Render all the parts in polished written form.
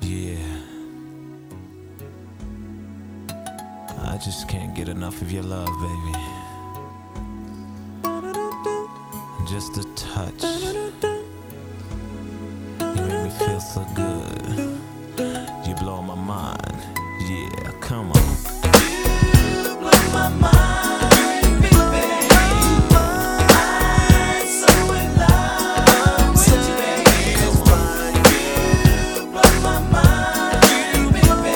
Yeah, I just can't get enough of your love, baby. Just a touch, you make me feel so good. You blow my mind, yeah, come on. You blow my mind, baby. I'm so in love with you, baby. Come on. You blow my mind, baby.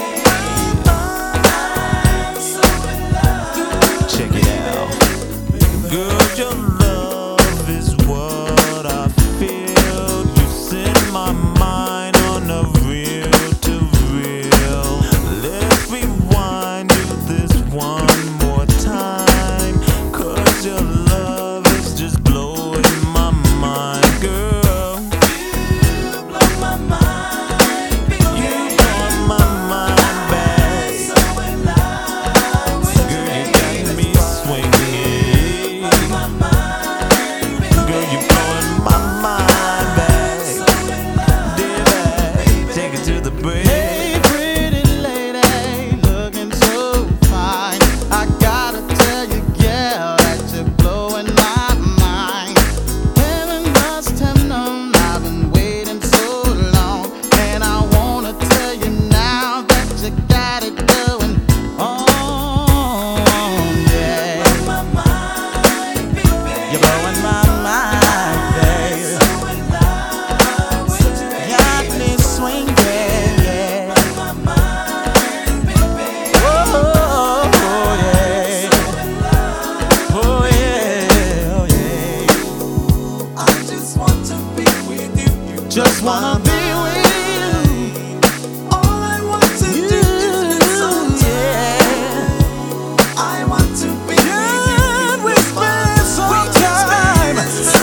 I'm so in love. Check it out. Girl, your love is what I feel. You set my mind on a real to real. Let's rewind to this one more time, 'cause your love is just blowing my mind, girl. You blow my mind, baby. You blow my mind, babe. So in love with you, girl, you got me swinging. My mind, baby. Girl, you blowing my mind, babe. So in love, dear babe, take it to the bridge. Hey, pretty lady, looking so fine. I gotta tell you, girl, that you're blowing my mind. Heaven must have known I've been waiting so long, and I wanna tell you now that you got it going on. Yeah, My mind, baby. you're blowing my mind, babe. So in love with you, baby. Got me swinging, yeah. My mind, baby. Oh, yeah. Oh, yeah. Oh, yeah. I just want to be with you. Just wanna be with you. All I want to do is spend some time. I want to be Can we with you. spend some time?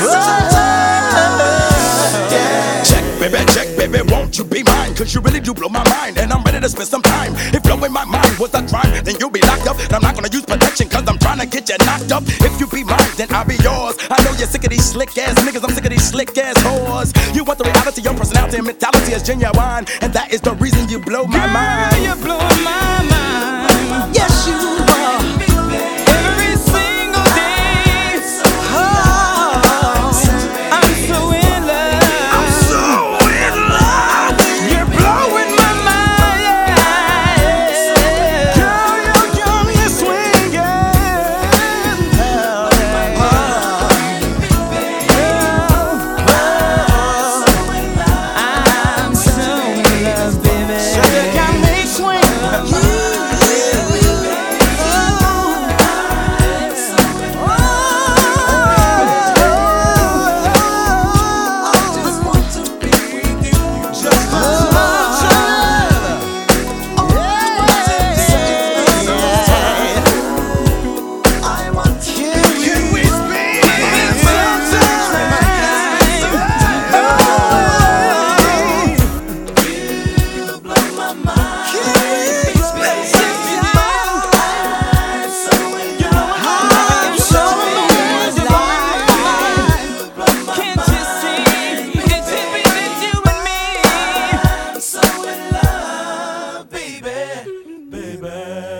Check, baby, won't you be mine? 'Cause you really do blow my mind, and I'm ready to spend some time. If blowing my mind was a crime, then you'll be locked up. And I'm not gonna use protection, 'cause I'm trying to get you knocked up. If you be mine, then I'll be yours. I know you're sick of these slick ass niggas, I'm sick of these slick ass whores. You want the reality, your personality and mentality is genuine, and that is the reason you blow my mind. Girl, you're blowing my